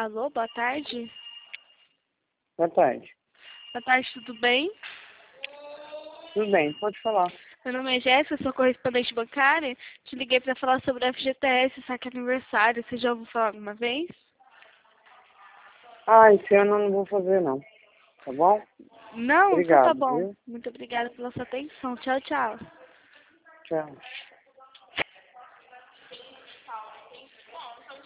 Alô, boa tarde. Boa tarde. Boa tarde, tudo bem? Tudo bem, pode falar. Meu nome é Jéssica, sou correspondente bancária. Te liguei para falar sobre o FGTS, saque aniversário. Você já ouviu falar alguma vez? Esse ano eu não vou fazer não, tá bom? Não? Então tá Obrigado, bom. viu? Muito obrigada pela sua atenção. Tchau, tchau. Tchau.